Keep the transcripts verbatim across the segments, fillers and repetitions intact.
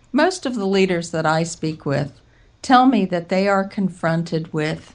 Most of the leaders that I speak with tell me that they are confronted with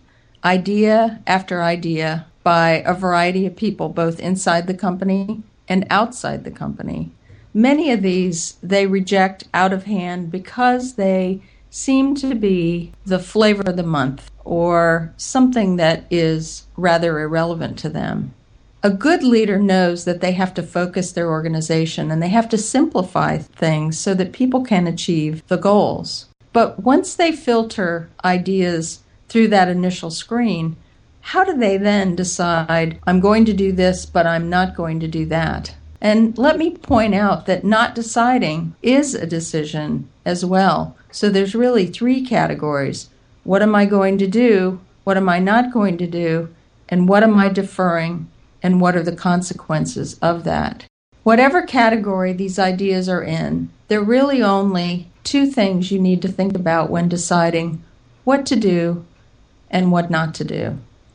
idea after idea by a variety of people, both inside the company and outside the company. Many of these they reject out of hand because they seem to be the flavor of the month or something that is rather irrelevant to them. A good leader knows that they have to focus their organization and they have to simplify things so that people can achieve the goals. But once they filter ideas through that initial screen, how do they then decide, I'm going to do this, but I'm not going to do that? And let me point out that not deciding is a decision as well. So there's really three categories. What am I going to do? What am I not going to do? And what am I deferring? And what are the consequences of that? Whatever category these ideas are in, there are really only two things you need to think about when deciding what to do and what not to do.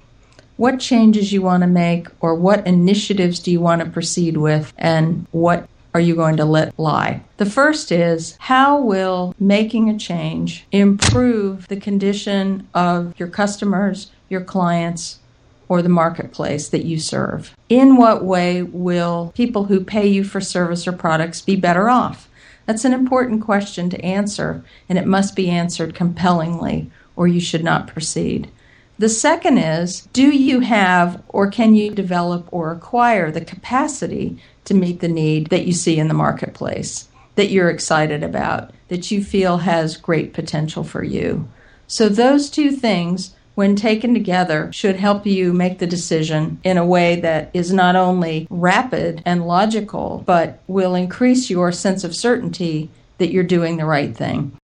What changes you want to make, or what initiatives do you want to proceed with, and what are you going to let lie? The first is, how will making a change improve the condition of your customers, your clients, or the marketplace that you serve? In what way will people who pay you for service or products be better off? That's an important question to answer, and it must be answered compellingly, or you should not proceed. The second is, do you have or can you develop or acquire the capacity to meet the need that you see in the marketplace, that you're excited about, that you feel has great potential for you? So those two things, when taken together, should help you make the decision in a way that is not only rapid and logical, but will increase your sense of certainty that you're doing the right thing.